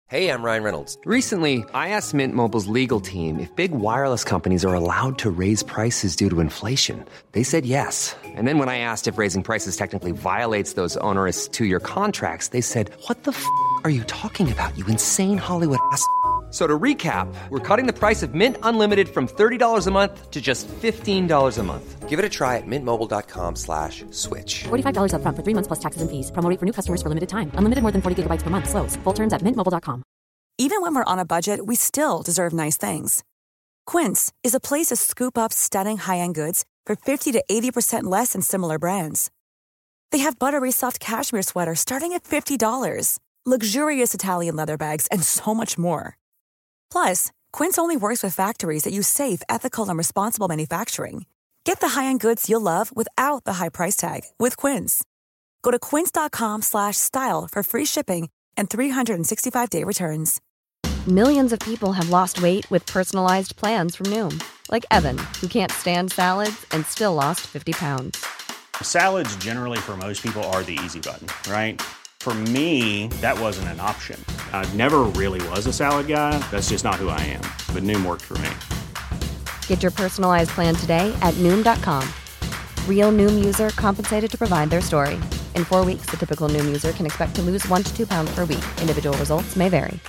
Hey, I'm Ryan Reynolds. Recently, I asked Mint Mobile's legal team if big wireless companies are allowed to raise prices due to inflation. They said yes. And then when I asked if raising prices technically violates those onerous two-year contracts, they said, "What the f*** are you talking about, you insane Hollywood ass?" So to recap, we're cutting the price of Mint Unlimited from $30 a month to just $15 a month. Give it a try at mintmobile.com/switch. $45 up front for 3 months plus taxes and fees. Promo rate for new customers for limited time. Unlimited more than 40 gigabytes per month. Slows full terms at mintmobile.com. Even when we're on a budget, we still deserve nice things. Quince is a place to scoop up stunning high-end goods for 50 to 80% less than similar brands. They have buttery soft cashmere sweaters starting at $50, luxurious Italian leather bags, and so much more. Plus, Quince only works with factories that use safe, ethical, and responsible manufacturing. Get the high-end goods you'll love without the high price tag with Quince. Go to quince.com/style for free shipping and 365-day returns. Millions of people have lost weight with personalized plans from Noom. Like Evan, who can't stand salads and still lost 50 pounds. Salads generally for most people are the easy button, right? For me, that wasn't an option. I never really was a salad guy. That's just not who I am. But Noom worked for me. Get your personalized plan today at Noom.com. Real Noom user compensated to provide their story. In 4 weeks, the typical Noom user can expect to lose 1 to 2 pounds per week. Individual results may vary.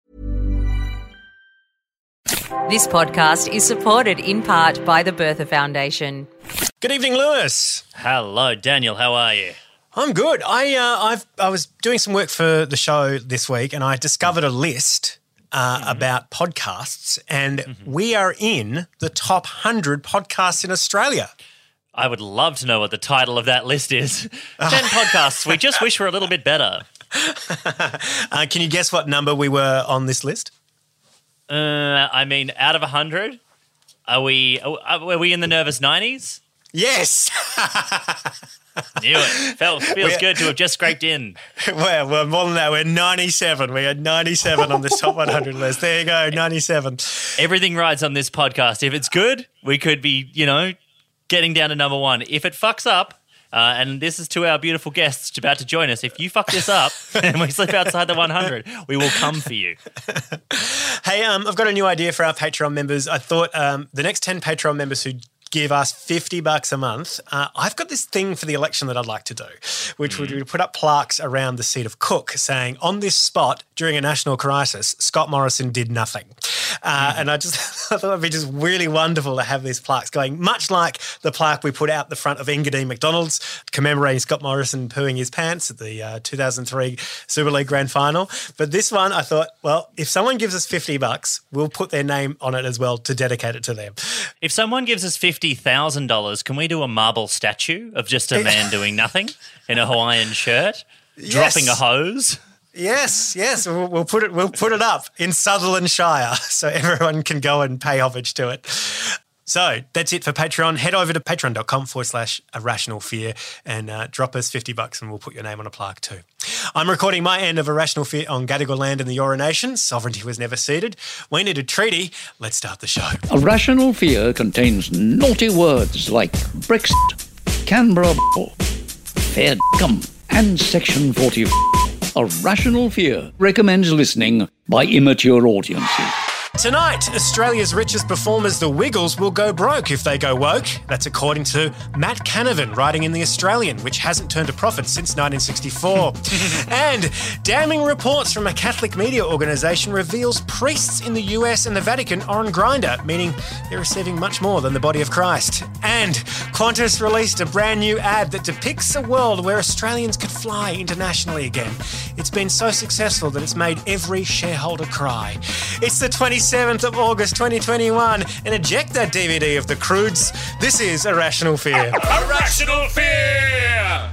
This podcast is supported in part by the Bertha Foundation. Good evening, Lewis. Hello, Daniel. How are you? I'm good. I was doing some work for the show this week, and I discovered a list about podcasts, and we are in the top 100 podcasts in Australia. I would love to know what the title of that list is. 10 podcasts. We just wish we're a little bit better. Can you guess what number we were on this list? I mean, out of 100, are we in the nervous 90s? Yes. Knew it. Feels good to have just scraped in. Well, we're more than that. We're 97. We had 97 on this top 100 list. There you go, 97. Everything rides on this podcast. If it's good, we could be, getting down to number one. If it fucks up, and this is to our beautiful guests about to join us, if you fuck this up and we slip outside the 100, we will come for you. Hey, I've got a new idea for our Patreon members. I thought the next 10 Patreon members who give us $50 a month, I've got this thing for the election that I'd like to do, which would be to put up plaques around the seat of Cook saying, on this spot during a national crisis, Scott Morrison did nothing. And I thought it'd be just really wonderful to have these plaques going, much like the plaque we put out the front of Engadine McDonald's commemorating Scott Morrison pooing his pants at the 2003 Super League Grand Final. But this one, I thought, well, if someone gives us $50, we'll put their name on it as well to dedicate it to them. If someone gives us $50,000, can we do a marble statue of just a man doing nothing in a Hawaiian shirt, dropping a hose? Yes. We'll put it up in Sutherland Shire so everyone can go and pay homage to it. So that's it for Patreon. Head over to patreon.com/irrational fear and drop us $50 and we'll put your name on a plaque too. I'm recording my end of Irrational Fear on Gadigal land in the Eora Nation. Sovereignty was never ceded. We need a treaty. Let's start the show. Irrational Fear contains naughty words like Brexit, Canberra, fair cum, and Section 40. Irrational Fear recommends listening by immature audiences. Tonight, Australia's richest performers, the Wiggles, will go broke if they go woke. That's according to Matt Canavan, writing in The Australian, which hasn't turned a profit since 1964. And damning reports from a Catholic media organisation reveals priests in the US and the Vatican are on Grindr, meaning they're receiving much more than the body of Christ. And Qantas released a brand new ad that depicts a world where Australians could fly internationally again. It's been so successful that it's made every shareholder cry. It's the 27th of August 2021, and eject that DVD of The Croods. This is Irrational Fear. Irrational Fear!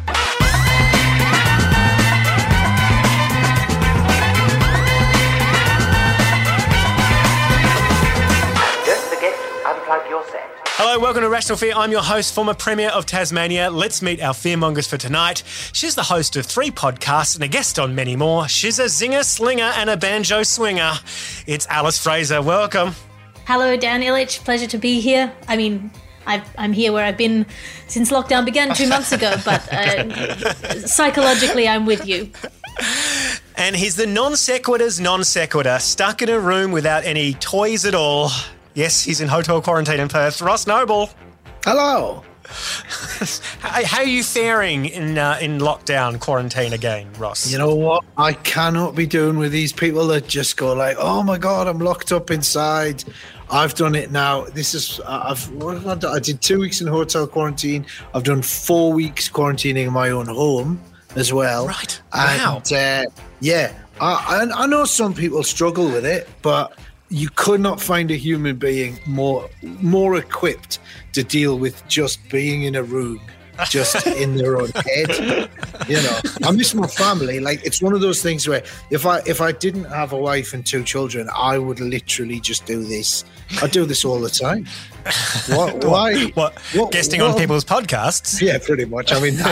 Don't forget to unplug your set. Hello, welcome to Irrational Fear. I'm your host, former Premier of Tasmania. Let's meet our fearmongers for tonight. She's the host of 3 podcasts and a guest on many more. She's a zinger, slinger and a banjo swinger. It's Alice Fraser. Welcome. Hello, Dan Illich. Pleasure to be here. I mean, I'm here where I've been since lockdown began 2 months ago, but psychologically I'm with you. And he's the non sequitur's non sequitur, stuck in a room without any toys at all. Yes, he's in hotel quarantine in Perth. Ross Noble. Hello. How are you faring in lockdown quarantine again, Ross? You know what? I cannot be doing with these people that just go like, "Oh my God, I'm locked up inside." I've done it now. I did 2 weeks in hotel quarantine. I've done 4 weeks quarantining in my own home as well. Right. Wow. And, I know some people struggle with it, but you could not find a human being more equipped to deal with just being in a room, just in their own head. You know, I miss my family. Like, it's one of those things where if I didn't have a wife and 2 children, I would literally just do this. I do this all the time. Why? What? Guesting on people's podcasts? Yeah, pretty much. I mean,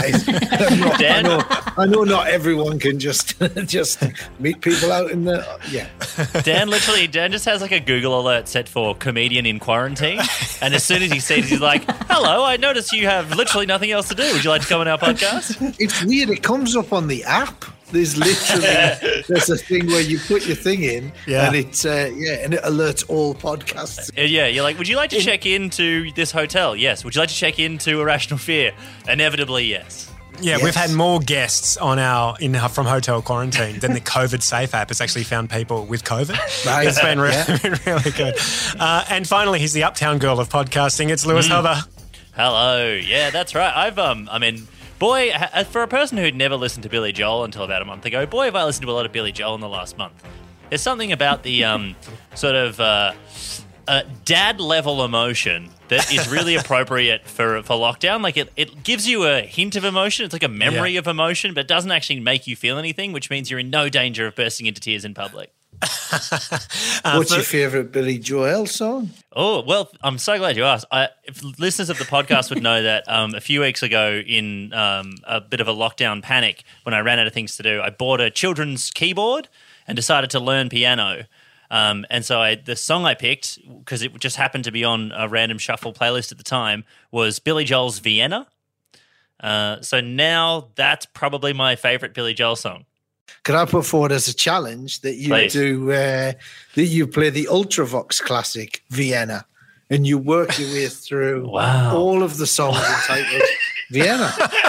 I know not everyone can just meet people out in the Dan just has like a Google alert set for comedian in quarantine, and as soon as he sees it, he's like, "Hello, I notice you have literally nothing else to do. Would you like to come on our podcast?" It's weird. It comes up on the app. There's a thing where you put your thing in, and it alerts all podcasts. Yeah, you're like, "Would you like to check into this hotel?" Yes. Would you like to check into Irrational Fear? Inevitably, yes. Yeah, we've had more guests on from hotel quarantine than the COVID Safe app has actually found people with COVID. Right. It's been really good. And finally, he's the uptown girl of podcasting. It's Lewis Hubber. Hello. Yeah, that's right. Boy, for a person who'd never listened to Billy Joel until about a month ago, boy, have I listened to a lot of Billy Joel in the last month. There's something about the sort of dad-level emotion that is really appropriate for lockdown. Like, it gives you a hint of emotion. It's like a memory of emotion, but it doesn't actually make you feel anything, which means you're in no danger of bursting into tears in public. What's your favourite Billy Joel song? Oh, well, I'm so glad you asked. If listeners of the podcast would know that a few weeks ago in a bit of a lockdown panic, when I ran out of things to do, I bought a children's keyboard and decided to learn piano. And so the song I picked, because it just happened to be on a random shuffle playlist at the time, was Billy Joel's Vienna. So now that's probably my favourite Billy Joel song. Could I put forward as a challenge that you that you play the Ultravox classic Vienna, and you work your way through all of the songs entitled Vienna,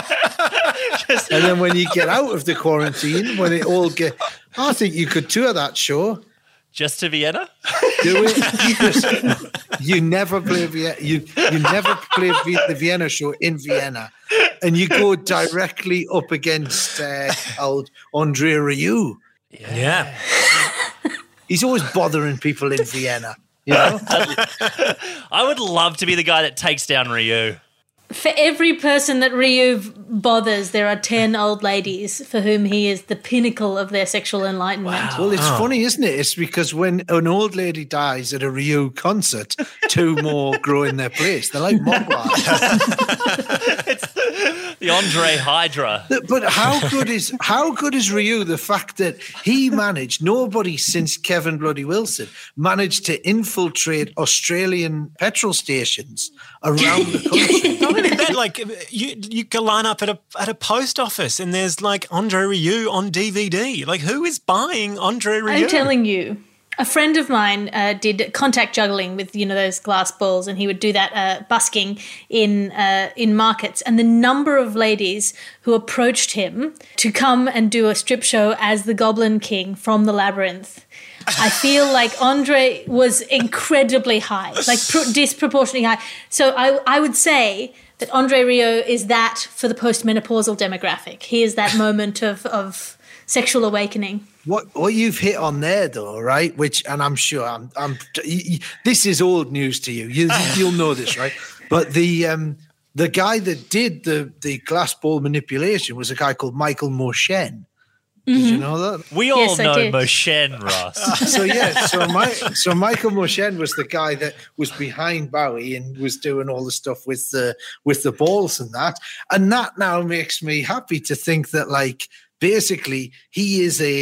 and then when you get out of the quarantine, when it all I think you could tour that show. Just to Vienna? Do it. You never play Vienna. You never play the Vienna show in Vienna, and you go directly up against old Andre Rieu. Yeah. He's always bothering people in Vienna. You know? I would love to be the guy that takes down Rieu. For every person that Rieu bothers, there are 10 old ladies for whom he is the pinnacle of their sexual enlightenment. Wow. Well, it's funny, isn't it? It's because when an old lady dies at a Rieu concert, 2 more grow in their place. They're like Mogwai. It's the Andre Hydra. But how good is Rieu? The fact that he managed, nobody since Kevin Bloody Wilson managed to infiltrate Australian petrol stations around the country. Not only that, like you can line up at a post office and there's like Andre Rieu on DVD. Like, who is buying Andre Rieu? I'm telling you. A friend of mine did contact juggling with, those glass balls, and he would do that busking in markets. And the number of ladies who approached him to come and do a strip show as the Goblin King from the Labyrinth, I feel like Andre was incredibly high, like disproportionately high. So I would say that Andre Rieu is that for the postmenopausal demographic. He is that moment of sexual awakening. What you've hit on there, though, right? And I'm sure this is old news to you. You'll know this, right? But the guy that did the glass ball manipulation was a guy called Michael Moshen. Did you know that? We all know Moshen, Ross. So Michael Moshen was the guy that was behind Bowie and was doing all the stuff with the balls and that. And that now makes me happy to think that, like, basically he is a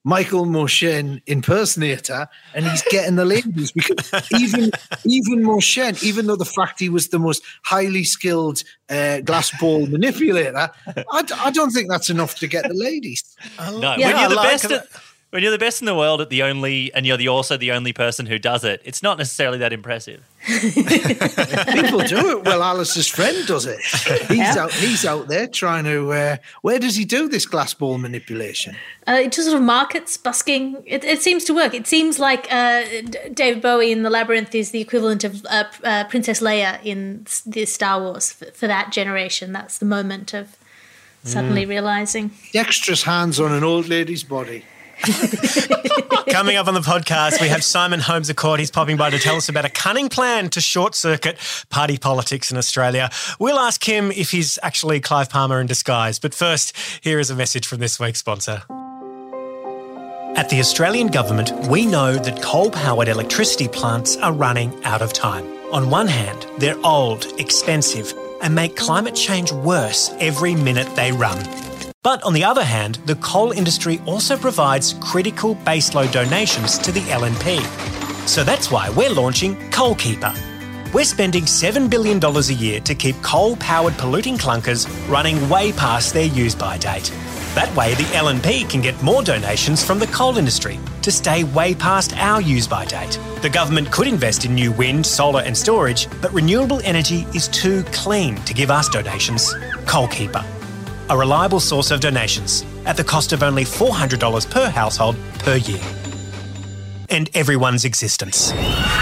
Michael Moshen impersonator, and he's getting the ladies because even Moshen, even though the fact he was the most highly skilled glass ball manipulator, I don't think that's enough to get the ladies. No, when you're the best in the world and you're also the only person who does it, it's not necessarily that impressive. People do it. Well, Alice's friend does it. He's out there trying to. Where does he do this glass ball manipulation? Just sort of markets, busking. It seems to work. It seems like David Bowie in The Labyrinth is the equivalent of Princess Leia in the Star Wars for that generation. That's the moment of suddenly realising. Dexterous hands on an old lady's body. Coming up on the podcast, we have Simon Holmes a Court. He's popping by to tell us about a cunning plan to short-circuit party politics in Australia. We'll ask him if he's actually Clive Palmer in disguise. But first, here is a message from this week's sponsor. At the Australian government, we know that coal-powered electricity plants are running out of time. On one hand, they're old, expensive, and make climate change worse every minute they run. But on the other hand, the coal industry also provides critical baseload donations to the LNP. So that's why we're launching CoalKeeper. We're spending $7 billion a year to keep coal-powered polluting clunkers running way past their use-by date. That way, the LNP can get more donations from the coal industry to stay way past our use-by date. The government could invest in new wind, solar and storage, but renewable energy is too clean to give us donations. CoalKeeper. A reliable source of donations at the cost of only $400 per household per year. And everyone's existence.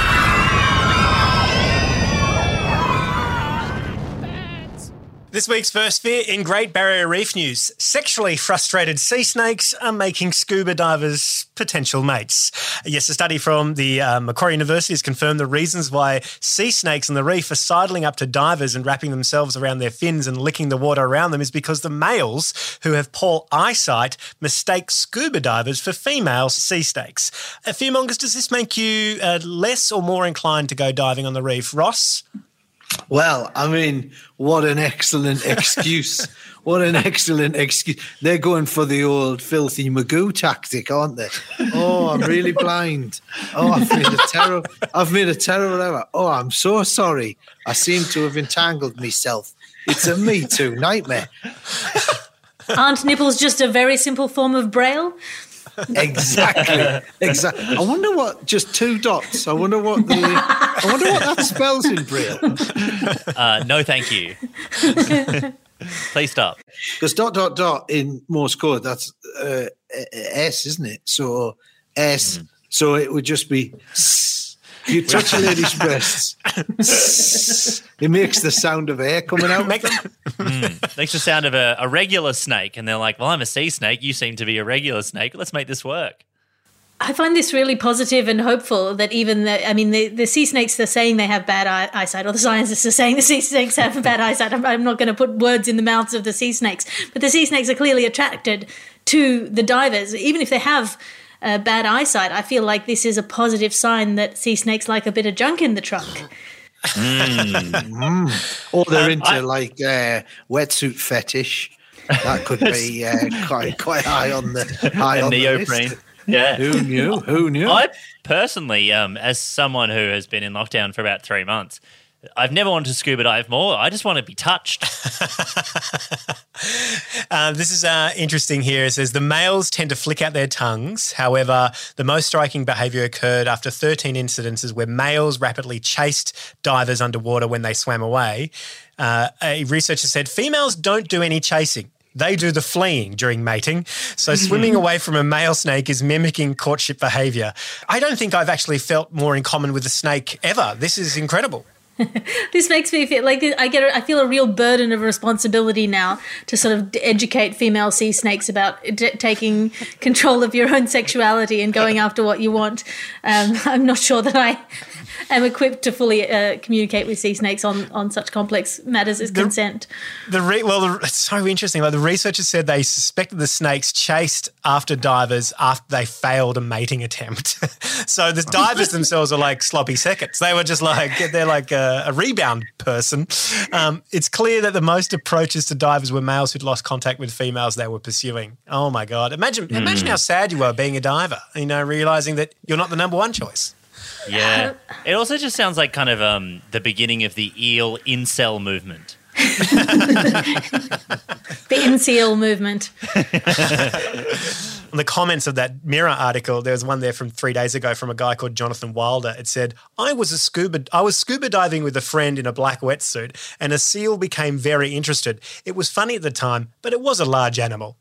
This week's first fear in Great Barrier Reef news. Sexually frustrated sea snakes are making scuba divers potential mates. Yes, a study from the Macquarie University has confirmed the reasons why sea snakes on the reef are sidling up to divers and wrapping themselves around their fins and licking the water around them is because the males, who have poor eyesight, mistake scuba divers for female sea snakes. Fearmongers, does this make you less or more inclined to go diving on the reef? Ross? Well, I mean, what an excellent excuse. What an excellent excuse. They're going for the old filthy Magoo tactic, aren't they? Oh, I'm really blind. Oh, I've made a terrible error. Oh, I'm so sorry. I seem to have entangled myself. It's a Me Too nightmare. Aren't nipples just a very simple form of Braille? Exactly. I wonder what just 2 dots. I wonder what that spells in Braille. No, thank you. Please stop. Because ... in Morse code, that's S, isn't it? So S. So it would just be. You touch a lady's breasts. It makes the sound of air coming out. Makes the sound of a regular snake. And they're like, well, I'm a sea snake. You seem to be a regular snake. Let's make this work. I find this really positive and hopeful that even the sea snakes are saying they have bad eyesight, or the scientists are saying the sea snakes have bad eyesight. I'm not going to put words in the mouths of the sea snakes. But the sea snakes are clearly attracted to the divers, even if they have bad eyesight. I feel like this is a positive sign that sea snakes like a bit of junk in the trunk. Or they're into wetsuit fetish. That could be quite high on the neoprene. List. Yeah. Who knew? I personally, as someone who has been in lockdown for about 3 months, I've never wanted to scuba dive more. I just want to be touched. This is interesting here. It says the males tend to flick out their tongues. However, the most striking behaviour occurred after 13 incidences where males rapidly chased divers underwater when they swam away. A researcher said females don't do any chasing. They do the fleeing during mating. So swimming away from a male snake is mimicking courtship behaviour. I don't think I've actually felt more in common with a snake ever. This is incredible. This makes me feel like I feel a real burden of responsibility now to sort of educate female sea snakes about taking control of your own sexuality and going after what you want. I'm not sure that I am equipped to fully communicate with sea snakes on such complex matters as consent. It's so interesting. Like the researchers said they suspected the snakes chased after divers after they failed a mating attempt. So the divers themselves are like sloppy seconds. They were just like, they're like a rebound person. It's clear that the most approaches to divers were males who'd lost contact with females they were pursuing. Oh, my God. Imagine how sad you are being a diver, realising that you're not the number one choice. Yeah. It also just sounds like kind of the beginning of the eel incel movement. The incel movement. On the comments of that Mirror article, there was one there from 3 days ago from a guy called Jonathan Wilder. It said, I was scuba diving with a friend in a black wetsuit and a seal became very interested. It was funny at the time, but it was a large animal.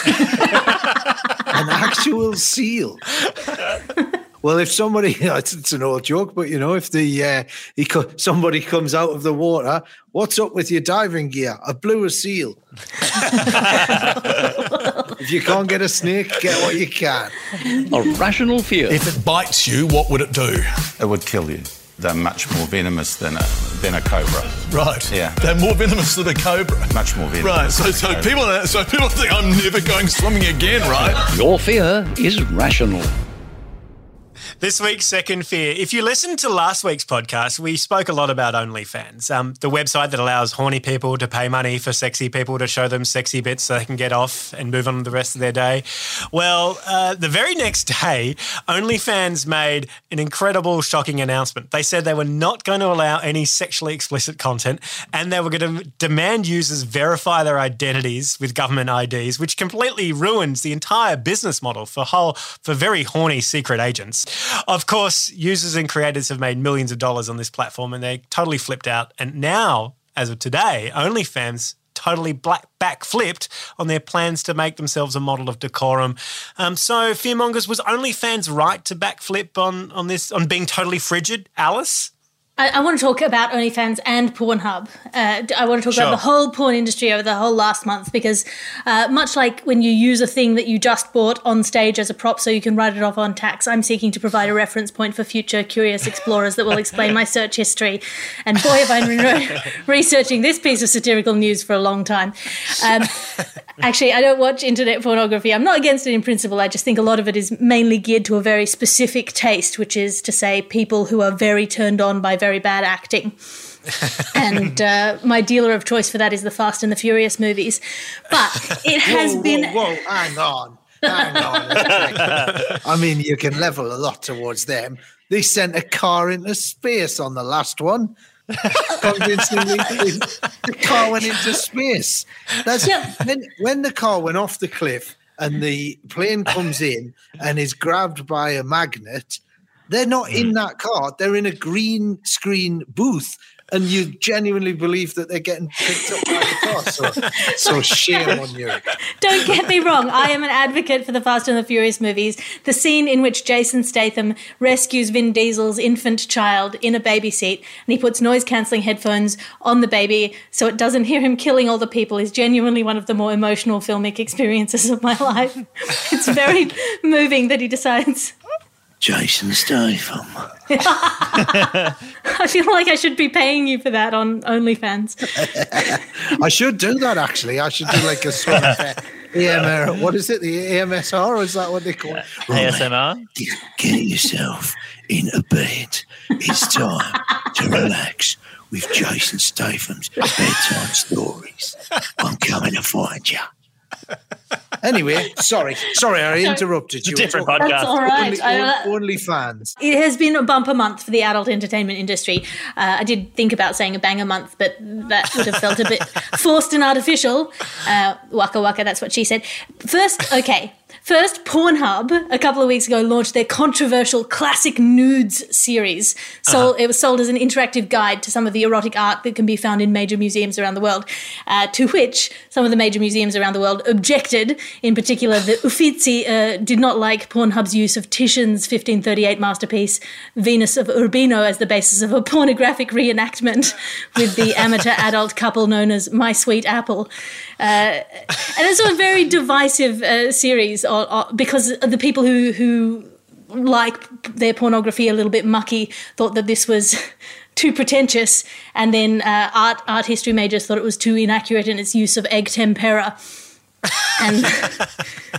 An actual seal. Well, if somebody, it's an old joke, but if somebody comes out of the water, what's up with your diving gear? I blew a seal. If you can't get a snake, get what you can. A rational fear. If it bites you, what would it do? It would kill you. They're much more venomous than a cobra. Right. Yeah. They're more venomous than a cobra. Much more venomous. Right. So people think I'm never going swimming again, right? Your fear is rational. This week's second fear. If you listened to last week's podcast, we spoke a lot about OnlyFans, the website that allows horny people to pay money for sexy people to show them sexy bits so they can get off and move on with the rest of their day. Well, the very next day, OnlyFans made an incredible, shocking announcement. They said they were not going to allow any sexually explicit content and they were going to demand users verify their identities with government IDs, which completely ruins the entire business model for very horny secret agents. Of course, users and creators have made millions of dollars on this platform and they totally flipped out. And now, as of today, OnlyFans totally backflipped on their plans to make themselves a model of decorum. So, fearmongers, was OnlyFans right to backflip on being totally frigid? Alice? I want to talk about OnlyFans and Pornhub. I want to talk about the whole porn industry over the whole last month because much like when you use a thing that you just bought on stage as a prop so you can write it off on tax, I'm seeking to provide a reference point for future curious explorers that will explain my search history. And boy, have I been researching this piece of satirical news for a long time. Actually, I don't watch internet pornography. I'm not against it in principle. I just think a lot of it is mainly geared to a very specific taste, which is to say people who are very turned on by very bad acting. And my dealer of choice for that is the Fast and the Furious movies. But it has been... Whoa, hang on. I mean, you can level a lot towards them. They sent a car into space on the last one. Convincingly, the car went into space. When the car went off the cliff and the plane comes in and is grabbed by a magnet, they're not in that car. They're in a green screen booth, and you genuinely believe that they're getting picked up by the car. So shame on you. Don't get me wrong. I am an advocate for the Fast and the Furious movies. The scene in which Jason Statham rescues Vin Diesel's infant child in a baby seat and he puts noise-cancelling headphones on the baby so it doesn't hear him killing all the people is genuinely one of the more emotional filmic experiences of my life. It's very moving that he decides... Jason Statham. I feel like I should be paying you for that on OnlyFans. I should do that, actually. I should do like a sort of AMR. What is it? The AMSR? Is that what they call it? ASMR? Get yourself in a bed. It's time to relax with Jason Statham's bedtime stories. I'm coming to find you. Anyway, sorry, I interrupted you. It's a different podcast. That's all right. OnlyFans. It has been a bumper month for the adult entertainment industry. I did think about saying a banger month, but that would have felt a bit forced and artificial. Waka waka, that's what she said. First, Pornhub, a couple of weeks ago, launched their controversial Classic Nudes series. It was sold as an interactive guide to some of the erotic art that can be found in major museums around the world, to which some of the major museums around the world objected. In particular, the Uffizi did not like Pornhub's use of Titian's 1538 masterpiece, Venus of Urbino, as the basis of a pornographic reenactment with the amateur adult couple known as My Sweet Apple. And it's a very divisive series because the people who like their pornography a little bit mucky thought that this was too pretentious, and then art history majors thought it was too inaccurate in its use of egg tempera. And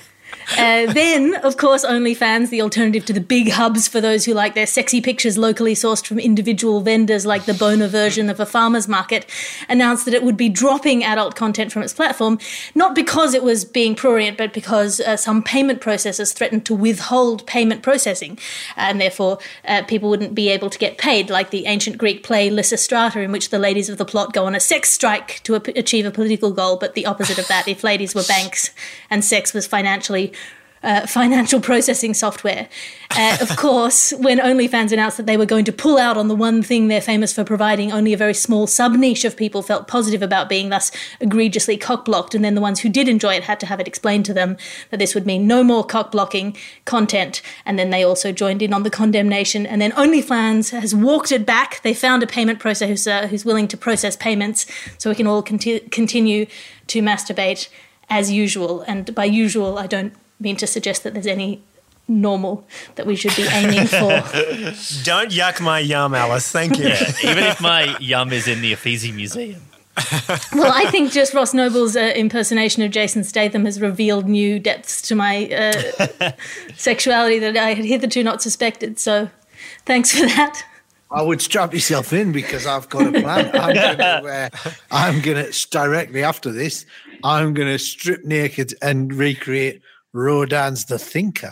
Then, of course, OnlyFans, the alternative to the big hubs for those who like their sexy pictures locally sourced from individual vendors like the Boner version of a farmer's market, announced that it would be dropping adult content from its platform, not because it was being prurient, but because some payment processors threatened to withhold payment processing, and therefore people wouldn't be able to get paid, like the ancient Greek play Lysistrata, in which the ladies of the plot go on a sex strike to achieve a political goal, but the opposite of that, if ladies were banks and sex was financial processing software. Of course, when OnlyFans announced that they were going to pull out on the one thing they're famous for providing, only a very small sub-niche of people felt positive about being thus egregiously cock-blocked, and then the ones who did enjoy it had to have it explained to them that this would mean no more cock-blocking content, and then they also joined in on the condemnation, and then OnlyFans has walked it back. They found a payment processor who's willing to process payments so we can all continue to masturbate as usual, and by usual I don't mean to suggest that there's any normal that we should be aiming for. Don't yuck my yum, Alice. Thank you. Yeah, even if my yum is in the Uffizi Museum. Well, I think just Ross Noble's impersonation of Jason Statham has revealed new depths to my sexuality that I had hitherto not suspected, so thanks for that. I would strap yourself in because I've got a plan. I'm going to directly after this, I'm going to strip naked and recreate Rodin's The Thinker.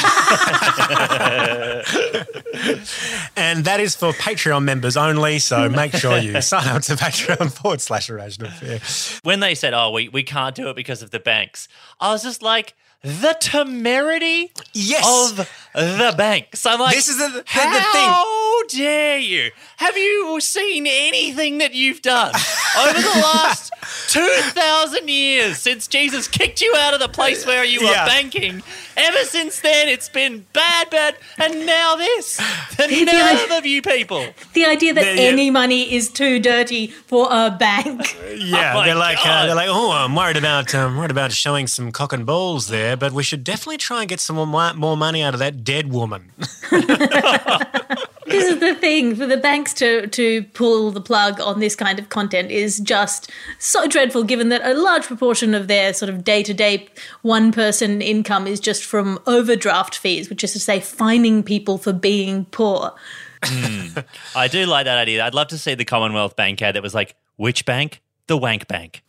And that is for Patreon members only, so make sure you sign up to Patreon.com/Irrational Fear. When they said, we can't do it because of the banks, I was just like, the temerity of the banks. I'm like, this is the thing. How dare you? Have you seen anything that you've done over the last 2,000 years since Jesus kicked you out of the place where you were banking? Ever since then, it's been bad, and now this. The nerve of you people. The idea that any money is too dirty for a bank. Yeah, they're like, I'm worried about showing some cock and balls there, but we should definitely try and get some more money out of that dead woman. This is the thing, for the banks to pull the plug on this kind of content is just so dreadful, given that a large proportion of their sort of day-to-day one-person income is just from overdraft fees, which is to say fining people for being poor. I do like that idea. I'd love to see the Commonwealth Bank ad that was like, which bank? The Wank Bank.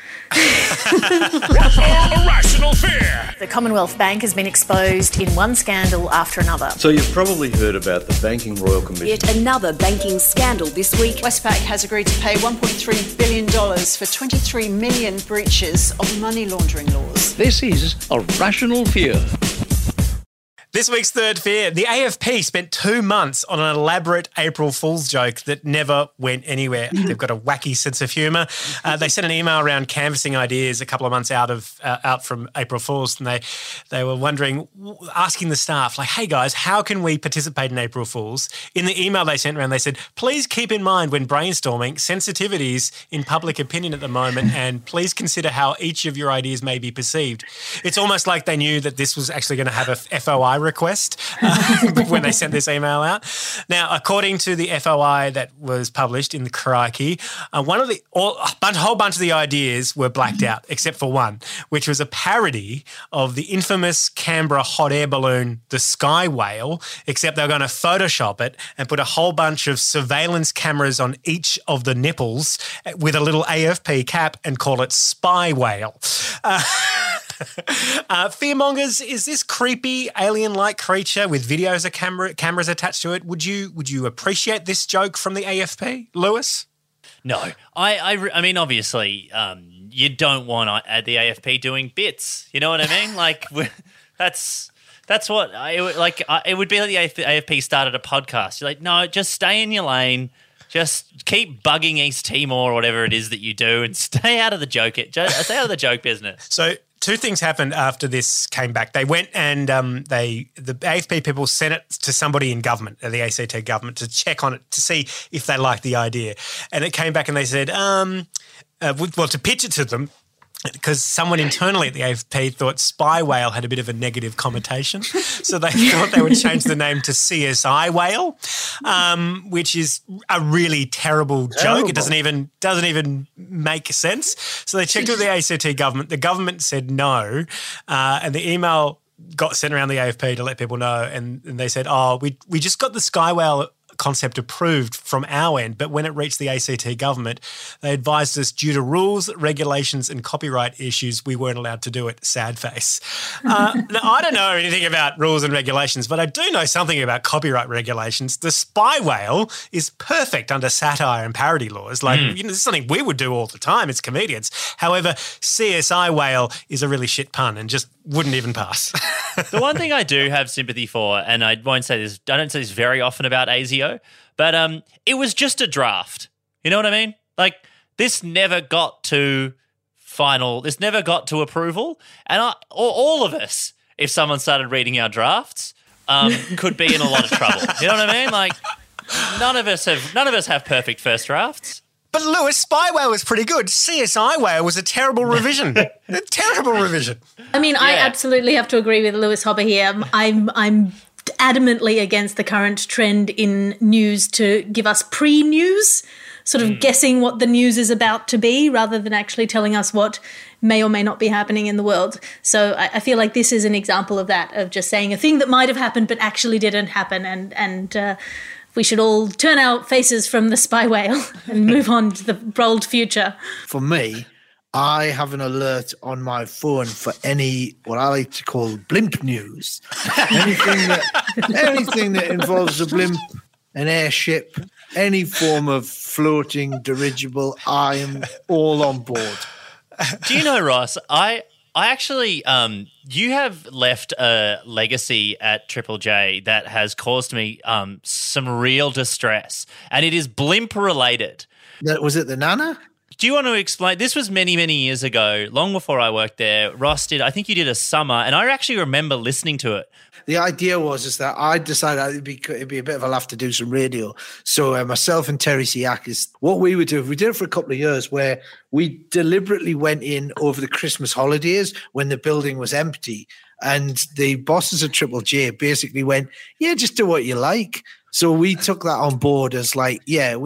Irrational Fear. The Commonwealth Bank has been exposed in one scandal after another. So you've probably heard about the Banking Royal Commission. Yet another banking scandal this week. Westpac has agreed to pay $1.3 billion for 23 million breaches of money laundering laws. This is Irrational Fear. This week's third fear, the AFP spent 2 months on an elaborate April Fool's joke that never went anywhere. They've got a wacky sense of humour. They sent an email around canvassing ideas a couple of months out from April Fool's, and they were wondering, asking the staff, like, hey guys, how can we participate in April Fool's? In the email they sent around, they said, please keep in mind when brainstorming sensitivities in public opinion at the moment, and please consider how each of your ideas may be perceived. It's almost like they knew that this was actually going to have a FOI request when they sent this email out. Now, according to the FOI that was published in the Crikey, a whole bunch of the ideas were blacked out, except for one, which was a parody of the infamous Canberra hot air balloon, the Sky Whale, except they were going to Photoshop it and put a whole bunch of surveillance cameras on each of the nipples with a little AFP cap and call it Spy Whale. Fearmongers, is this creepy alien-like creature with videos of cameras attached to it? Would you appreciate this joke from the AFP, Lewis? No, I mean, obviously, you don't want the AFP doing bits. You know what I mean? Like that's what it would be like the AFP started a podcast. You're like, no, just stay in your lane. Just keep bugging East Timor or whatever it is that you do, and stay out of the joke. Stay out of the joke business. So, two things happened after this came back. They went and the AFP people sent it to somebody in government, the ACT government, to check on it to see if they liked the idea. And it came back and they said, to pitch it to them, because someone internally at the AFP thought Spy Whale had a bit of a negative connotation. So they thought they would change the name to CSI Whale, which is a really terrible joke. It doesn't even make sense. So they checked with the ACT government. The government said no. And the email got sent around the AFP to let people know, and they said, we just got the Sky Whale concept approved from our end, but when it reached the ACT government, they advised us due to rules, regulations and copyright issues, we weren't allowed to do it. Sad face. Now, I don't know anything about rules and regulations, but I do know something about copyright regulations. The Spy Whale is perfect under satire and parody laws. This is something we would do all the time as comedians. However, CSI Whale is a really shit pun and just wouldn't even pass. The one thing I do have sympathy for, and I don't say this very often about ASIO, but it was just a draft. You know what I mean? Like, this never got to approval. And all of us, if someone started reading our drafts, could be in a lot of trouble. You know what I mean? Like, none of us have perfect first drafts. But Lewis, Spy Whale was pretty good. CSI Whale was a terrible revision. A terrible revision. I mean, I absolutely have to agree with Lewis Hobber here. I'm adamantly against the current trend in news to give us pre-news, sort of guessing what the news is about to be rather than actually telling us what may or may not be happening in the world. So I feel like this is an example of that, of just saying a thing that might have happened but actually didn't happen, and we should all turn our faces from the Spy Whale and move on to the bold future. For me, I have an alert on my phone for any, what I like to call blimp news. Anything that involves a blimp, an airship, any form of floating dirigible, I am all on board. Do you know, Ross, I actually, you have left a legacy at Triple J that has caused me some real distress, and it is blimp related. Was it the Nana? Do you want to explain? This was many, many years ago, long before I worked there. Ross did, I think you did a summer, and I actually remember listening to it. The idea was that I decided it'd be a bit of a laugh to do some radio. So myself and Terry Siakis, what we would do, we did it for a couple of years, where we deliberately went in over the Christmas holidays when the building was empty, and the bosses at Triple J basically went, yeah, just do what you like. So we took that on board as like,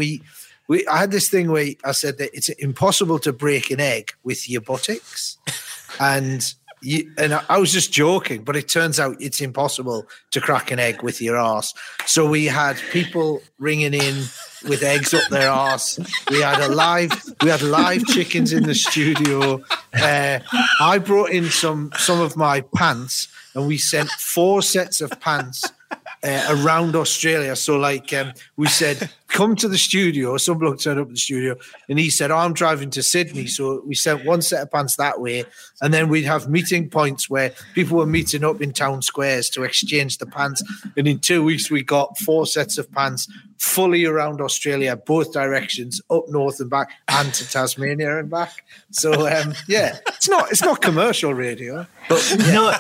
I had this thing where I said that it's impossible to break an egg with your buttocks. And I was just joking, but it turns out it's impossible to crack an egg with your arse. So we had people ringing in with eggs up their arse. We had live chickens in the studio. I brought in some of my pants, and we sent 4 sets of pants around Australia. So we said, come to the studio. Some bloke turned up at the studio and he said, I'm driving to Sydney. So we sent 1 set of pants that way. And then we'd have meeting points where people were meeting up in town squares to exchange the pants. And in 2 weeks, we got 4 sets of pants fully around Australia, both directions, up north and back, and to Tasmania and back. So it's not commercial radio, but no.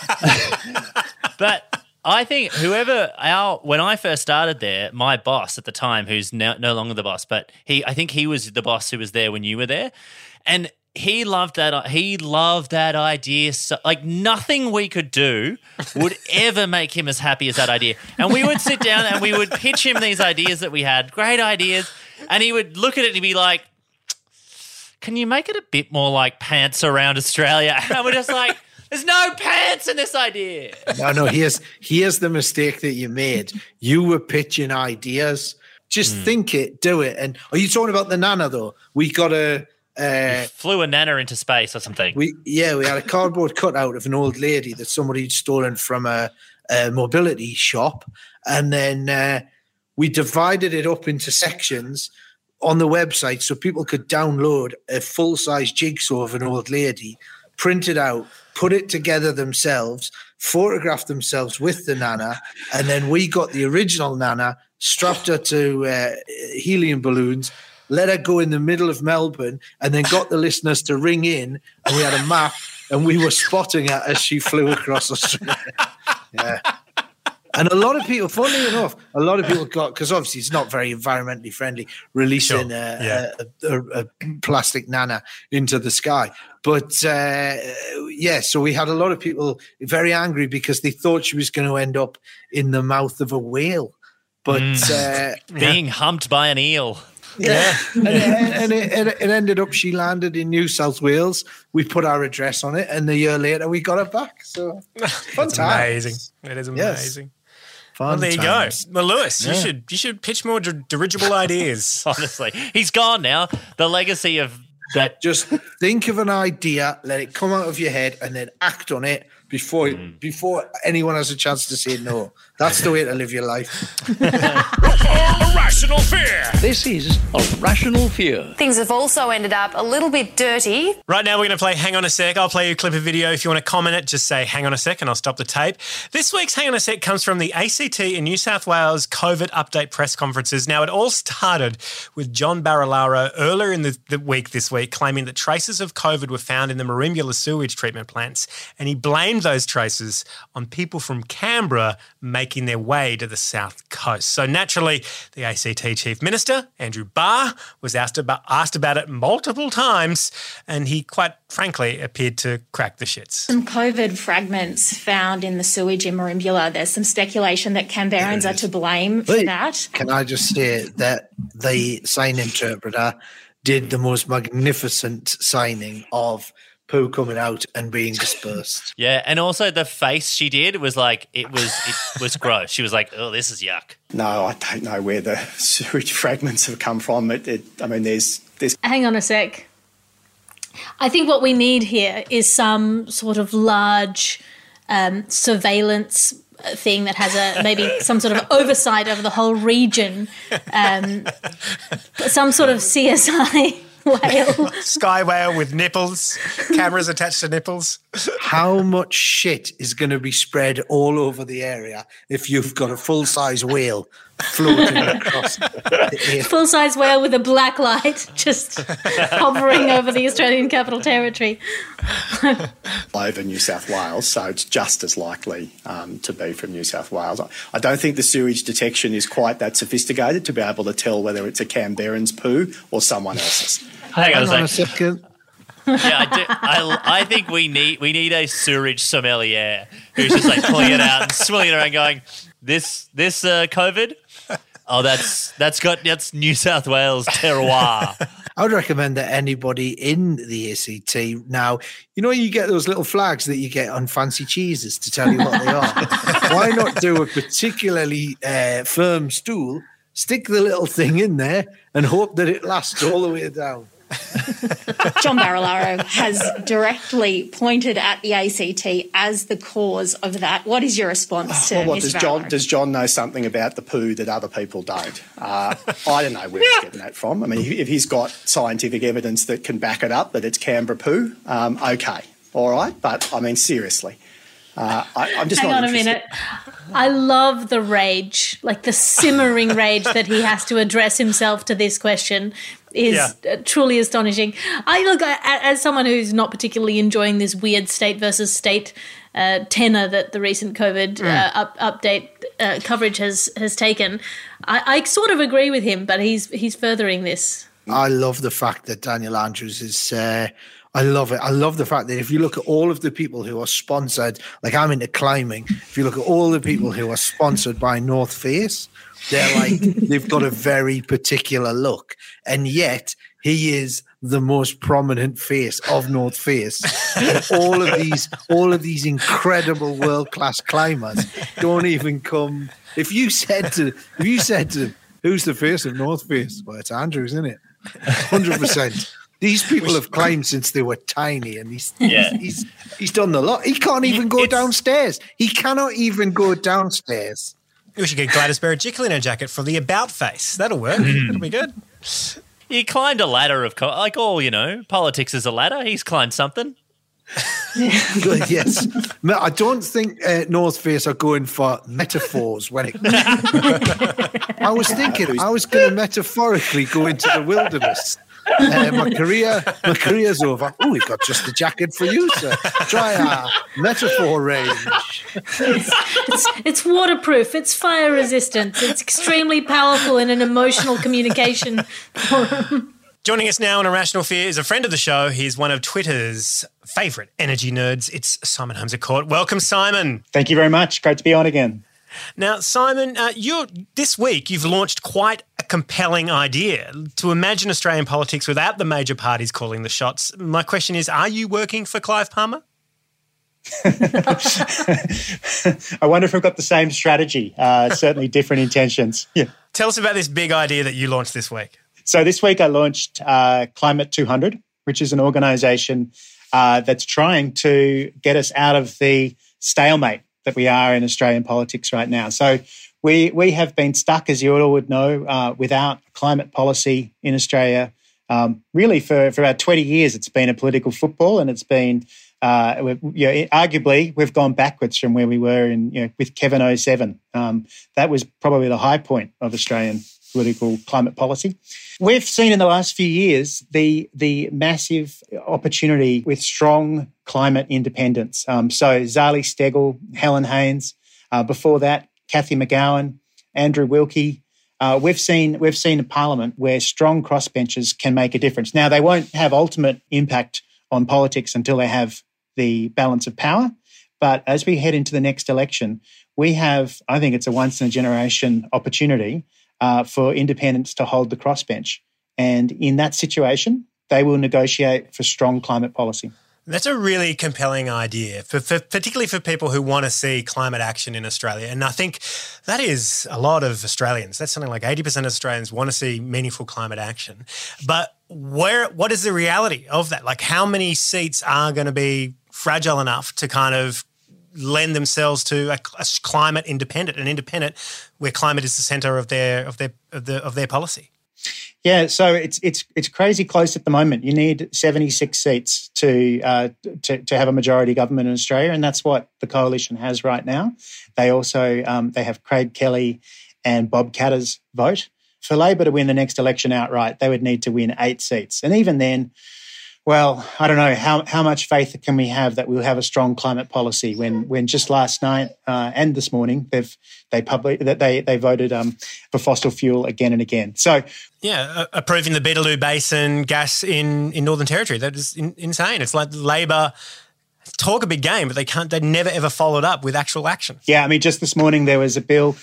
But I think when I first started there, my boss at the time, who's now no longer the boss, but I think he was the boss who was there when you were there, and he loved that. He loved that idea. So, like, nothing we could do would ever make him as happy as that idea. And we would sit down and we would pitch him these ideas that we had, great ideas, and he would look at it and be like, "Can you make it a bit more like Pants Around Australia?" And we're just like, there's no pants in this idea. No, here's the mistake that you made. You were pitching ideas. Just think it, do it. And are you talking about the Nana, though? We got you flew a Nana into space or something. We had a cardboard cutout of an old lady that somebody had stolen from a mobility shop. And then we divided it up into sections on the website so people could download a full-size jigsaw of an old lady, print it out, put it together themselves, photograph themselves with the Nana, and then we got the original Nana, strapped her to helium balloons, let her go in the middle of Melbourne, and then got the listeners to ring in, and we had a map, and we were spotting her as she flew across Australia. Yeah. And a lot of people, funnily enough, got, because obviously it's not very environmentally friendly, releasing a plastic Nana into the sky. But so we had a lot of people very angry because they thought she was going to end up in the mouth of a whale. But being humped by an eel. Yeah. And it ended up, she landed in New South Wales. We put our address on it, and a year later we got her back. So fun It's times. amazing. It is amazing. Fun Well, there you times. go. Well, Lewis, you should pitch more dirigible ideas. Honestly, he's gone now. The legacy of that. Just think of an idea, let it come out of your head, and then act on it before anyone has a chance to say no. That's the way to live your life. Irrational fear. This is a rational fear. Things have also ended up a little bit dirty. Right now, we're going to play Hang On A Sec. I'll play you a clip of video. If you want to comment it, just say Hang On A Sec and I'll stop the tape. This week's Hang On A Sec comes from the ACT and New South Wales COVID update press conferences. Now, it all started with John Barilaro earlier in the week this week claiming that traces of COVID were found in the Merimbula sewage treatment plants, and he blamed those traces on people from Canberra making their way to the south coast. So naturally, the ACT Chief Minister, Andrew Barr, was asked about it multiple times, and he quite frankly appeared to crack the shits. Some COVID fragments found in the sewage in Merimbula. There's some speculation that Canberrans are to blame for that. Can I just say that the sign interpreter did the most magnificent signing of poo coming out and being dispersed. Yeah, and also the face she did was like it was gross. She was like, "Oh, this is yuck." No, I don't know where the sewage fragments have come from. I mean, there's. Hang on a sec. I think what we need here is some sort of large surveillance thing that has maybe some sort of oversight over the whole region. Some sort of CSI whale. Sky whale with nipples, cameras attached to nipples. How much shit is going to be spread all over the area if you've got a full-size whale floating across the air? Full-size whale with a black light just hovering over the Australian Capital Territory. Over New South Wales, so it's just as likely to be from New South Wales. I don't think the sewage detection is quite that sophisticated to be able to tell whether it's a Canberran's poo or someone else's. Hang on a second. Yeah, I think we need a sewerage sommelier who's just like pulling it out and swilling it around, going, "This COVID, oh that's New South Wales terroir." I would recommend that anybody in the ACT now, you get those little flags that you get on fancy cheeses to tell you what they are. Why not do a particularly firm stool, stick the little thing in there, and hope that it lasts all the way down? John Barilaro has directly pointed at the ACT as the cause of that. What is your response to Mr. Barilaro? Does John know something about the poo that other people don't? I don't know where he's getting that from. I mean, if he's got scientific evidence that can back it up that it's Canberra poo, okay, all right. But, I mean, seriously, I'm just Hang not on a minute. I love the rage, like the simmering rage that he has to address himself to this question is truly astonishing. I look, as someone who's not particularly enjoying this weird state versus state tenor that the recent COVID update coverage has taken, I sort of agree with him, but he's furthering this. I love the fact that Daniel Andrews is... I love it. I love the fact that if you look at all of the people who are sponsored, like I'm into climbing, if you look at all the people who are sponsored by North Face, they're like, they've got a very particular look. And yet he is the most prominent face of North Face. And all of these incredible world-class climbers don't even come. If you said to them, who's the face of North Face? Well, it's Andrews, isn't it? 100%. These people have climbed since they were tiny, and he's done a lot. He can't even go downstairs. He cannot even go downstairs. We should get Gladys Berejiklian a jacket for the about face. That'll work. That'll be good. He climbed a ladder of like all politics is a ladder. He's climbed something. Yes, I don't think North Face are going for metaphors when it. I was thinking I was going to metaphorically go into the wilderness. My career's over. Oh, we've got just the jacket for you, sir. Try our metaphor range. It's waterproof. It's fire resistant. It's extremely powerful in an emotional communication forum. Joining us now on Irrational Fear is a friend of the show. He's one of Twitter's favourite energy nerds. It's Simon Holmes à Court. Welcome, Simon. Thank you very much. Great to be on again. Now, Simon, this week you've launched quite a compelling idea to imagine Australian politics without the major parties calling the shots. My question is, are you working for Clive Palmer? I wonder if we've got the same strategy, certainly different intentions. Yeah. Tell us about this big idea that you launched this week. So this week I launched Climate 200, which is an organisation that's trying to get us out of the stalemate that we are in Australian politics right now. So we have been stuck, as you all would know, without climate policy in Australia. Really for about 20 years, it's been a political football, and it's been arguably we've gone backwards from where we were with Kevin 07. That was probably the high point of Australian political climate policy. We've seen in the last few years the massive opportunity with strong climate independence. So Zali Steggall, Helen Haines, before that, Cathy McGowan, Andrew Wilkie. We've seen a parliament where strong crossbenchers can make a difference. Now, they won't have ultimate impact on politics until they have the balance of power. But as we head into the next election, we have, I think it's a once-in-a-generation opportunity for independents to hold the crossbench. And in that situation, they will negotiate for strong climate policy. That's a really compelling idea, particularly for people who want to see climate action in Australia. And I think that is a lot of Australians. That's something like 80% of Australians want to see meaningful climate action. But what is the reality of that? Like, how many seats are going to be fragile enough to kind of lend themselves to a climate independent, an independent where climate is the centre of their policy? Yeah, so it's crazy close at the moment. You need 76 seats to have a majority government in Australia, and that's what the coalition has right now. They also they have Craig Kelly and Bob Katter's vote. For Labor to win the next election outright, they would need to win 8 seats, and even then, well, I don't know how much faith can we have that we'll have a strong climate policy when just last night and this morning they voted for fossil fuel again and again. So yeah, approving the Beetaloo Basin gas in Northern Territory, that is insane. It's like Labor talk a big game, but they never ever followed up with actual action. Yeah, I mean, just this morning there was a bill.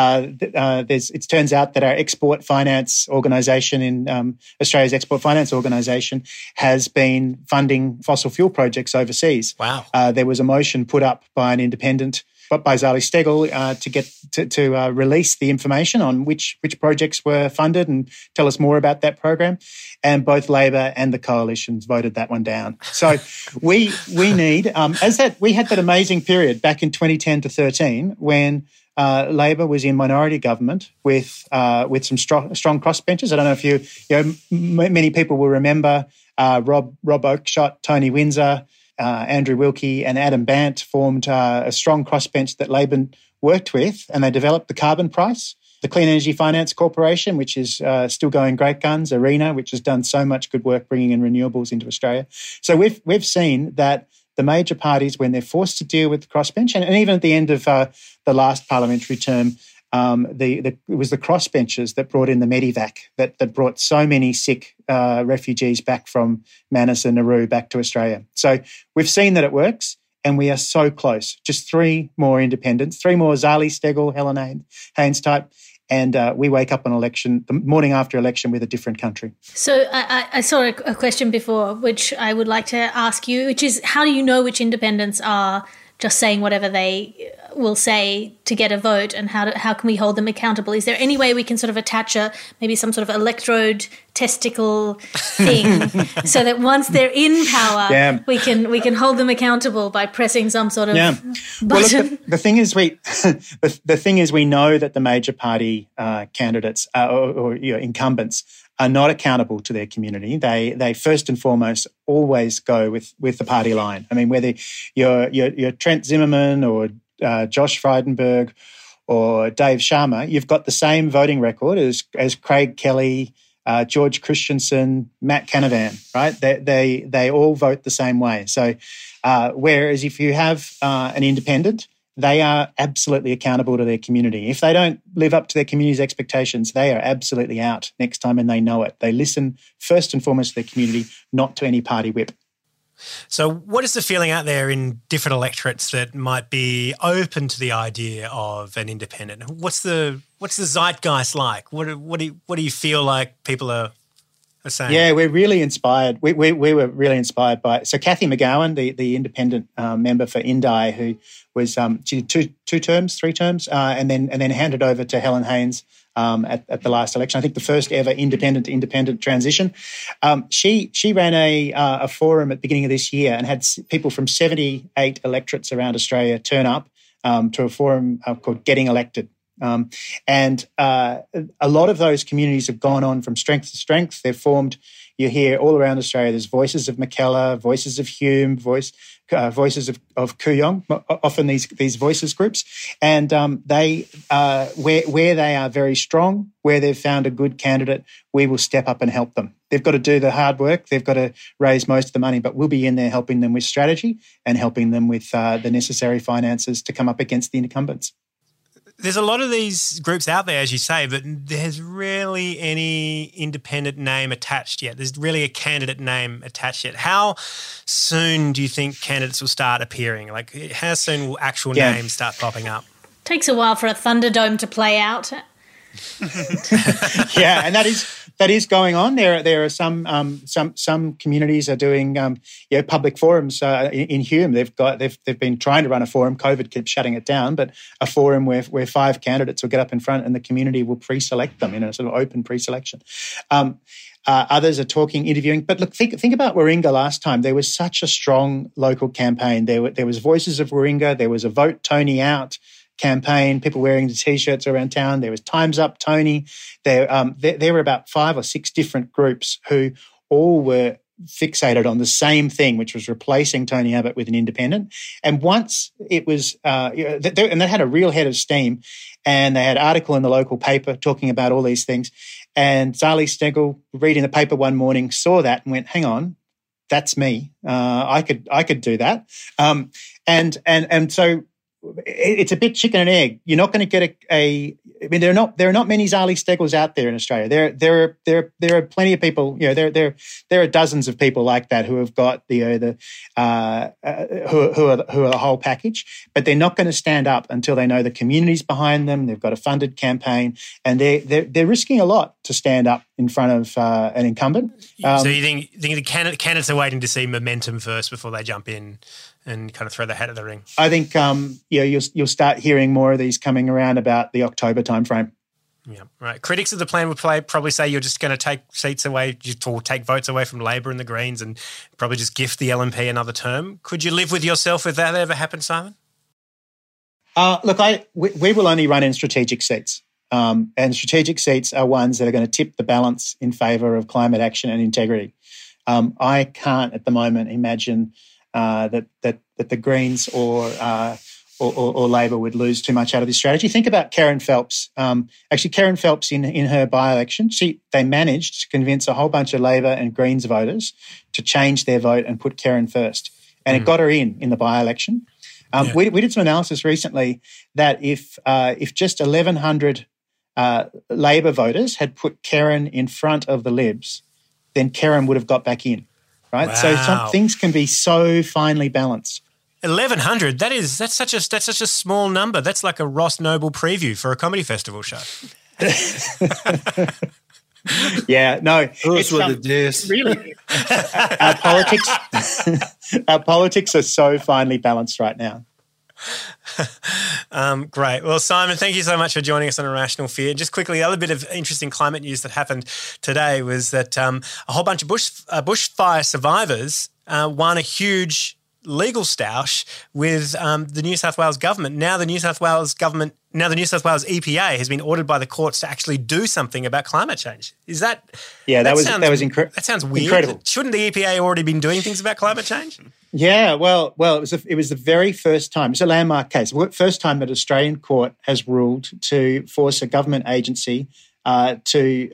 It turns out that our export finance organisation in Australia's export finance organisation has been funding fossil fuel projects overseas. Wow. There was a motion put up by an independent, by Zali Steggall, to get to release the information on which projects were funded and tell us more about that program. And both Labor and the coalitions voted that one down. So we need we had that amazing period back in 2010 to 13 when Labor was in minority government with some strong crossbenchers. I don't know if many people will remember Rob Oakeshott, Tony Windsor, Andrew Wilkie and Adam Bant formed a strong crossbench that Labor worked with, and they developed the carbon price, the Clean Energy Finance Corporation, which is still going great guns, ARENA, which has done so much good work bringing in renewables into Australia. So we've seen that the major parties, when they're forced to deal with the crossbench, and even at the end of the last parliamentary term, it was the crossbenchers that brought in the Medivac that brought so many sick refugees back from Manus and Nauru back to Australia. So we've seen that it works, and we are so close. Just 3 more independents, 3 more Zali Steggall, Helen Haines type, and we wake up on election, the morning after election, with a different country. So I saw a question before, which I would like to ask you, which is, how do you know which independents are just saying whatever they will say to get a vote, and how can we hold them accountable? Is there any way we can sort of attach maybe some sort of electrode testicle thing so that once they're in power, we can hold them accountable by pressing some sort of button? Well, look, the thing is we know that the major party candidates or incumbents are not accountable to their community. They first and foremost always go with the party line. I mean, whether you're Trent Zimmerman or Josh Frydenberg or Dave Sharma, you've got the same voting record as Craig Kelly, George Christensen, Matt Canavan, right? They all vote the same way. So whereas if you have an independent, they are absolutely accountable to their community. If they don't live up to their community's expectations, they are absolutely out next time, and they know it. They listen first and foremost to their community, not to any party whip. So what is the feeling out there in different electorates that might be open to the idea of an independent? What's the zeitgeist like? What do you feel like people are saying? Yeah, we're really inspired. We were really inspired by it. So Cathy McGowan, the independent member for Indi, who was she did three terms, and then handed over to Helen Haynes at the last election. I think the first ever independent to independent transition. She ran a forum at the beginning of this year and had people from 78 electorates around Australia turn up to a forum called Getting Elected. And a lot of those communities have gone on from strength to strength. They've formed, you hear all around Australia, there's voices of Mackellar, voices of Hume, voices of Kooyong, often these voices groups. And they where they are very strong, where they've found a good candidate, we will step up and help them. They've got to do the hard work. They've got to raise most of the money, but we'll be in there helping them with strategy and helping them with the necessary finances to come up against the incumbents. There's a lot of these groups out there, as you say, but there's rarely any independent name attached yet. There's really a candidate name attached yet. How soon do you think candidates will start appearing? Like, how soon will actual names start popping up? Takes a while for a Thunderdome to play out. Yeah, and that is going on. There are some communities are doing public forums in Hume. They've been trying to run a forum. COVID keeps shutting it down, but a forum where 5 candidates will get up in front and the community will pre-select them in a sort of open pre-selection. Others are interviewing. But look, think about Warringah last time. There was such a strong local campaign. There was Voices of Warringah. There was a Vote Tony Out campaign, people wearing the T-shirts around town. There was Time's Up Tony. There were about 5 or 6 different groups who all were fixated on the same thing, which was replacing Tony Abbott with an independent. And once it was, and they had a real head of steam, and they had an article in the local paper talking about all these things. And Zali Steggall, reading the paper one morning, saw that and went, "Hang on, that's me. I could do that." And so it's a bit chicken and egg. You're not going to get I mean, there are not many Zali Steggalls out there in Australia. There are plenty of people. There are dozens of people like that who have got who are the whole package. But they're not going to stand up until they know the community's behind them. They've got a funded campaign, and they're risking a lot to stand up in front of an incumbent. So you think the candidates are waiting to see momentum first before they jump in and kind of throw their hat at the ring? I think you'll start hearing more of these coming around about the October timeframe. Yeah, right. Critics of the plan would probably say you're just going to take seats away or take votes away from Labor and the Greens and probably just gift the LNP another term. Could you live with yourself if that ever happened, Simon? Look, we will only run in strategic seats. And strategic seats are ones that are going to tip the balance in favour of climate action and integrity. I can't at the moment imagine that the Greens or Labor would lose too much out of this strategy. Think about Karen Phelps. Actually, Karen Phelps in her by-election, they managed to convince a whole bunch of Labor and Greens voters to change their vote and put Karen first. And it got her in the by-election. We did some analysis recently that if just 1,100 Labor voters had put Karen in front of the Libs, then Karen would have got back in. Right, wow. So some things can be so finely balanced. 1,100. That's such a small number. That's like a Ross Noble preview for a comedy festival show. Yeah, no. Those were the days. Really, our politics are so finely balanced right now. Great. Well, Simon, thank you so much for joining us on Irrational Fear. Just quickly, the other bit of interesting climate news that happened today was that a whole bunch of bushfire survivors won a huge legal stoush with the New South Wales government. Now the New South Wales EPA has been ordered by the courts to actually do something about climate change. Is that? Yeah, that sounds weird. Incredible. Shouldn't the EPA already been doing things about climate change? Yeah, well, it was the very first time. It's a landmark case. First time that Australian court has ruled to force a government agency to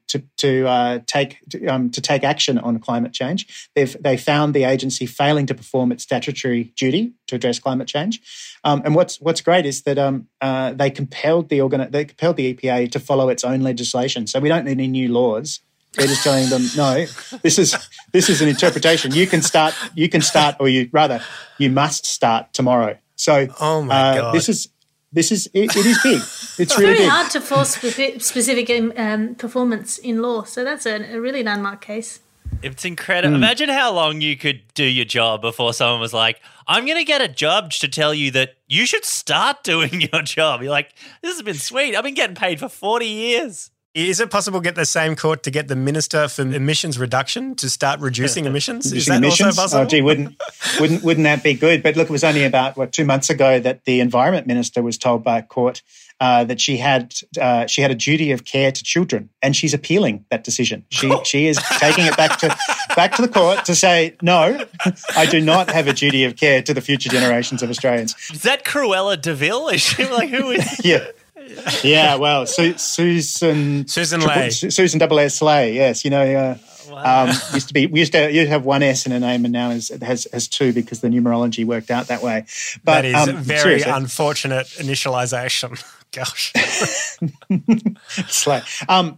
take action on climate change. They found the agency failing to perform its statutory duty to address climate change. And what's great is that they compelled the EPA to follow its own legislation. So we don't need any new laws. They're just telling them, no, this is This is an interpretation. You can start, or you must start tomorrow. So, oh my God. This is it is big. It's really very big. hard to force specific performance in law. So that's a really landmark case. It's incredible. Imagine how long you could do your job before someone was like, I'm going to get a judge to tell you that you should start doing your job. You're like, this has been sweet. I've been getting paid for 40 years. Is it possible to get the same court to get the Minister for Emissions Reduction to start reducing emissions? Is that also possible? Oh, gee, wouldn't that be good? But look, it was only about 2 months ago that the Environment Minister was told by a court that she had a duty of care to children, and she's appealing that decision. She is taking it back to the court to say, no, I do not have a duty of care to the future generations of Australians. Is that Cruella de Vil? Is she like, who is? Yeah, well, Susan Lay. Susan Double S Slay, yes. We used to have one S in a name, and now has two because the numerology worked out that way. But that is very unfortunate initialisation. Gosh. Slay.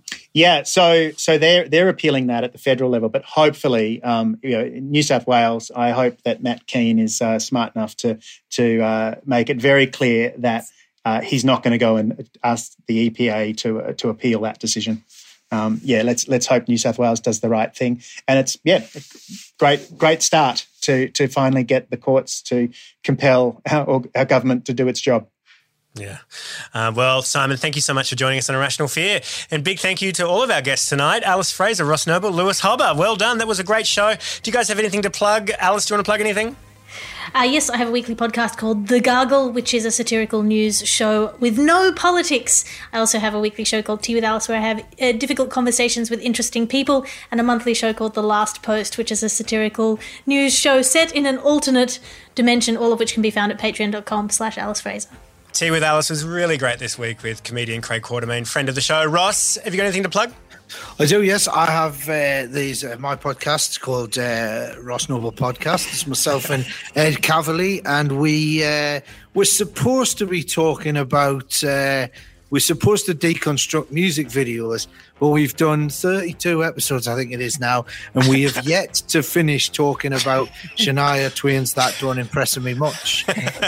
So they're appealing that at the federal level, but hopefully, in New South Wales, I hope that Matt Keane is smart enough to make it very clear that he's not going to go and ask the EPA to appeal that decision. Let's hope New South Wales does the right thing, and it's great start to finally get the courts to compel our government to do its job. Yeah. Well, Simon, thank you so much for joining us on Irrational Fear, and big thank you to all of our guests tonight: Alice Fraser, Ross Noble, Lewis Hobber. Well done. That was a great show. Do you guys have anything to plug? Alice, do you want to plug anything? Yes, I have a weekly podcast called The Gargle, which is a satirical news show with no politics. I also have a weekly show called Tea with Alice, where I have difficult conversations with interesting people, and a monthly show called The Last Post, which is a satirical news show set in an alternate dimension, all of which can be found at patreon.com/Alice Fraser. Tea with Alice was really great this week with comedian Craig Quartermain, friend of the show. Ross, have you got anything to plug? I do, yes. I have my podcast. It's called Ross Noble Podcast. It's myself and Ed Cavalier, and we're supposed to be talking about we're supposed to deconstruct music videos, but we've done 32 episodes, I think it is now, and we have yet to finish talking about Shania Twain's That Don't Impress Me Much.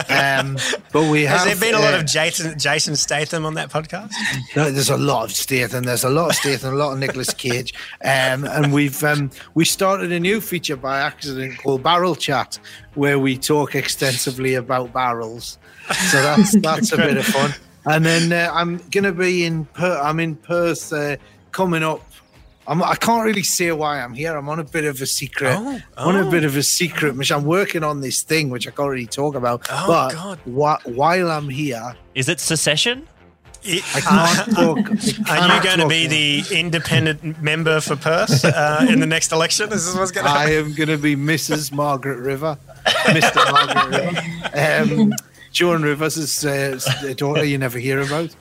But we have... Has there been a lot of Jason Statham on that podcast? No, there's a lot of Statham. There's a lot of Nicolas Cage. And we started a new feature by accident called Barrel Chat, where we talk extensively about barrels. So that's a bit of fun. And then I'm going to be in Perth coming up. I can't really say why I'm here. I'm on a bit of a secret. Which I'm working on this thing, which I can't really talk about. While I'm here... Is it secession? I can't talk. Are you going to be the independent member for Perth in the next election? Is this what's going to happen? I am going to be Mrs. Margaret River. Mr. Margaret River. Joan Rivers' daughter you never hear about.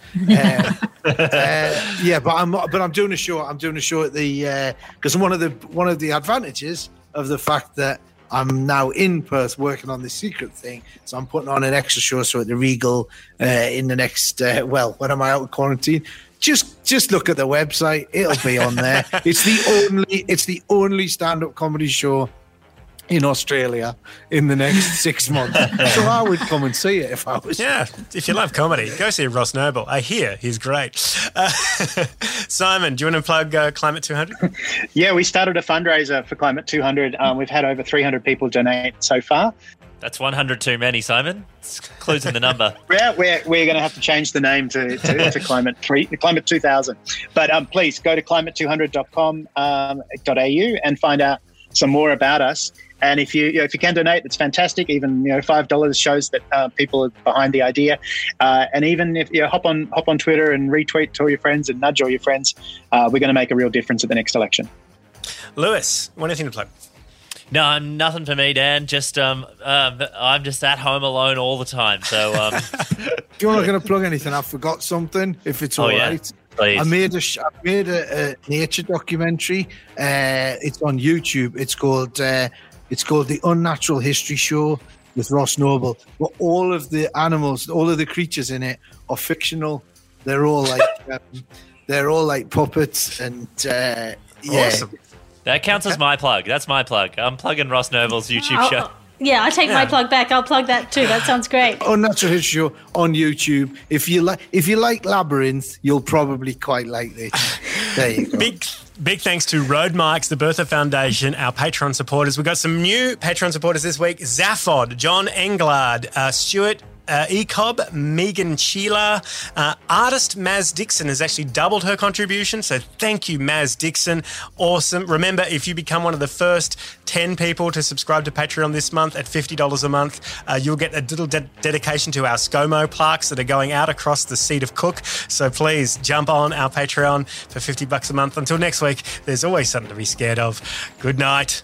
But I'm doing a show. I'm doing a show at the because one of the advantages of the fact that I'm now in Perth working on this secret thing, so I'm putting on an extra show. So at the Regal in the next when am I out of quarantine? Just look at the website. It'll be on there. It's the only stand-up comedy show in Australia in the next 6 months. So I would come and see it if I was... Yeah, if you love comedy, go see Ross Noble. I hear he's great. Simon, do you want to plug Climate 200? Yeah, we started a fundraiser for Climate 200. We've had over 300 people donate so far. That's 100 too many, Simon. It's clues in the number. Yeah, we're going to have to change the name to Climate 2000. But please go to climate200.com.au and find out some more about us. And if you can donate, it's fantastic. Even $5 shows that people are behind the idea. And even if you hop on Twitter and retweet to all your friends and nudge all your friends, we're going to make a real difference at the next election. Lewis, anything to plug? No, nothing for me, Dan. Just I'm just at home alone all the time. So if you're not going to plug anything, I forgot something. If it's all right. Please. I made a nature documentary. It's on YouTube. It's called The Unnatural History Show with Ross Noble. But all of the animals, all of the creatures in it are fictional. They're all like puppets and Awesome. That counts as my plug. That's my plug. I'm plugging Ross Noble's YouTube show. Yeah, I take my plug back. I'll plug that too. That sounds great. Unnatural History Show on YouTube. If you like Labyrinth, you'll probably quite like this. There you go. Big thanks to Road Mikes, the Bertha Foundation, our Patreon supporters. We've got some new Patreon supporters this week. Zaphod, John Englard, Stuart Ecob, Megan Sheila, artist Maz Dixon has actually doubled her contribution, so thank you, Maz Dixon. Awesome. Remember, if you become one of the first 10 people to subscribe to Patreon this month at $50 a month, you'll get a little dedication to our ScoMo plaques that are going out across the seat of Cook. So please jump on our Patreon for $50 a month. Until next week, there's always something to be scared of. Good night.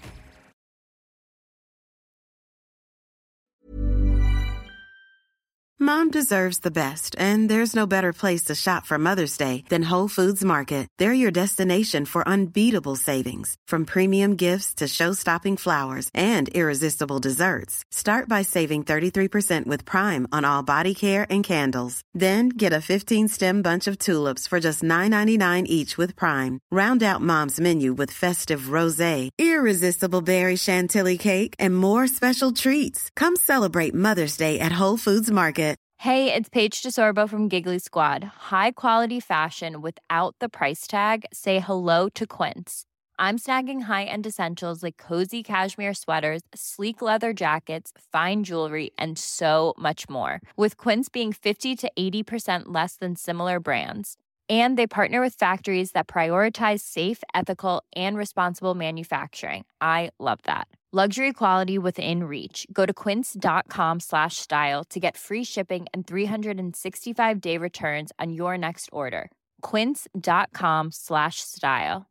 Mom deserves the best, and there's no better place to shop for Mother's Day than Whole Foods Market. They're your destination for unbeatable savings, from premium gifts to show-stopping flowers and irresistible desserts. Start by saving 33% with Prime on all body care and candles. Then get a 15-stem bunch of tulips for just $9.99 each with Prime. Round out Mom's menu with festive rosé, irresistible berry chantilly cake, and more special treats. Come celebrate Mother's Day at Whole Foods Market. Hey, it's Paige DeSorbo from Giggly Squad. High quality fashion without the price tag. Say hello to Quince. I'm snagging high-end essentials like cozy cashmere sweaters, sleek leather jackets, fine jewelry, and so much more. With Quince being 50 to 80% less than similar brands. And they partner with factories that prioritize safe, ethical, and responsible manufacturing. I love that. Luxury quality within reach. Go to quince.com/style to get free shipping and 365-day returns on your next order. Quince.com/style.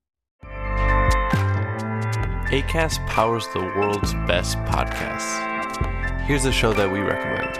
Acast powers the world's best podcasts. Here's a show that we recommend.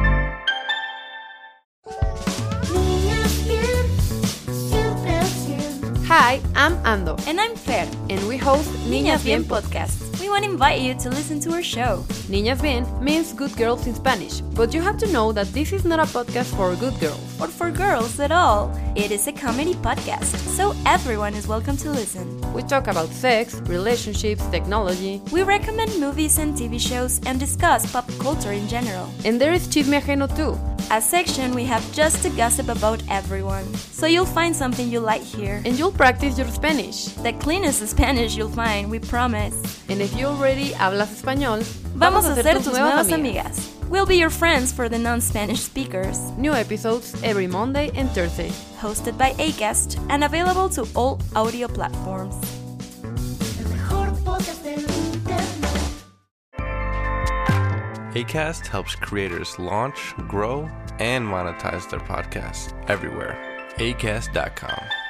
Hi, I'm Ando. And I'm Fer. And we host Niñas Bien Podcast. We want to invite you to listen to our show. Niñas Bien means good girls in Spanish, but you have to know that this is not a podcast for good girls. Or for girls at all. It is a comedy podcast, so everyone is welcome to listen. We talk about sex, relationships, technology. We recommend movies and TV shows and discuss pop culture in general. And there is Chisme Ajeno too. A section we have just to gossip about everyone. So you'll find something you like here. And you'll practice your Spanish. The cleanest Spanish you'll find, we promise. And if you already hablas español, vamos a ser tus nuevas amigas. We'll be your friends for the non-Spanish speakers. New episodes every Monday and Thursday. Hosted by Acast and available to all audio platforms. Acast helps creators launch, grow, and monetize their podcasts everywhere. Acast.com.